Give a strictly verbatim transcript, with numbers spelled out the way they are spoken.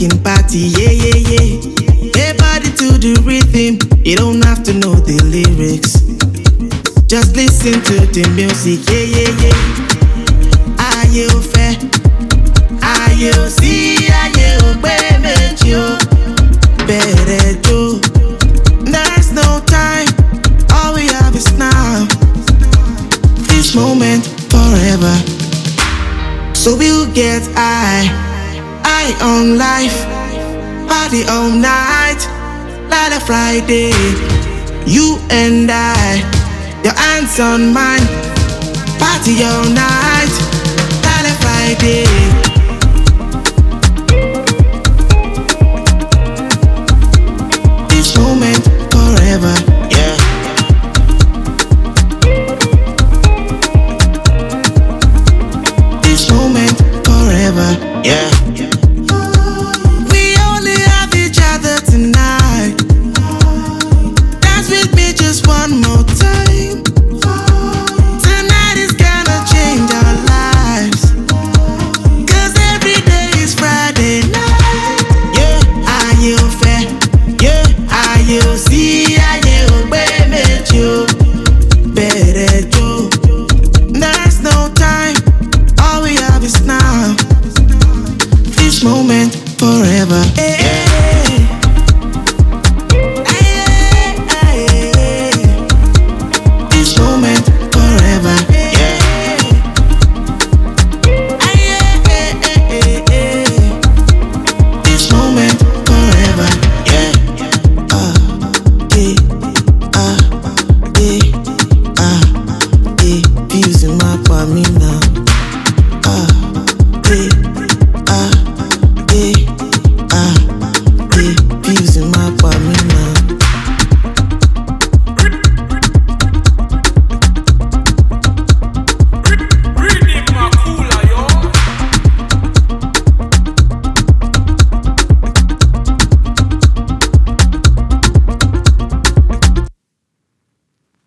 making party, yeah, yeah, yeah. Hey, body to the rhythm, you don't have to know the lyrics. Just listen to the music, yeah, yeah, yeah. Ayé ò fẹ́, ayé ò sí, ayé ò pé méjì o. Bẹ̀rẹ̀ jó, there's no time, all we have is now. This moment forever. So we'll get high, high on life, party all night, like a Friday. You and I, your hands on mine, party all night, like a Friday. This moment forever, yeah. This moment forever, yeah. We only have each other tonight. Dance with me just one more time. Tonight is gonna change our lives. Cause every day is Friday night. Yeah, ayé ò fẹ́, yeah, ayé ò sí, ayé ò pé méjì o. Bẹ̀rẹ̀ jó, there's no time, all we have is now. This moment forever, yeah. This moment forever, yeah. This moment forever, yeah. Ah, yeah, ah, yeah, ah, yeah. Fusing my pamina.